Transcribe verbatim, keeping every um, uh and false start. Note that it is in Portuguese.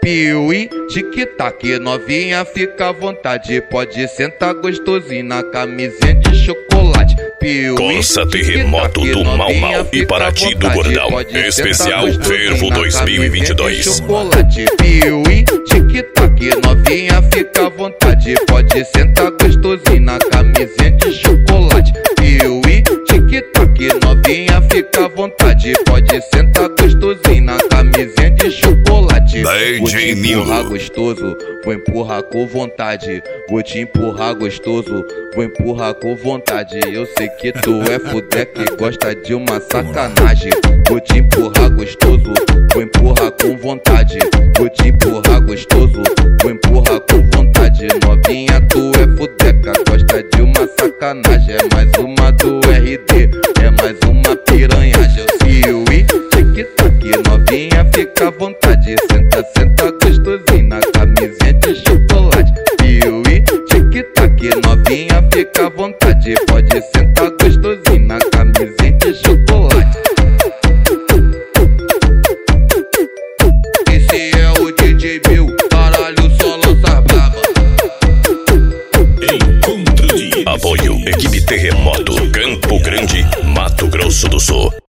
Piuí, tic-tac, novinha, fica à vontade. Pode sentar gostosinho na camisinha de chocolate. Piuí, Corsa Terremoto do Mau Mau e Paraty do Gordão. Especial Fervo dois mil e vinte e dois. Chocolate. Piuí, tic-tac, novinha, fica à vontade. Pode sentar gostosinho na camisinha de chocolate. Piuí, tic-tac, novinha, fica à vontade. Pode sentar gostosinho na camisinha de chocolate. Vou te empurrar gostoso, vou empurrar com vontade. Vou te empurrar gostoso, vou empurrar com vontade. Eu sei que tu é fudé que gosta de uma sacanagem. Vou te empurrar gostoso, vou empurrar com vontade. Vou te empurrar gostoso, vou empurrar com vontade. Novinha, tu é fudeca, gosta de uma sacanagem. É mais uma do R D, é mais uma piranhagem. Eu Piuí, tic-tac, novinha, fica à vontade. Senta, senta gostosinho na camisinha de chocolate. Piuí, tic-tac, novinha, fica à vontade. Pode sentar gostosinho na camisinha de chocolate. Esse é o D J Bill, caralho, só lança brava. Encontro de Apoio Equipe Terremoto, Campo Grande, Mato Grosso do Sul.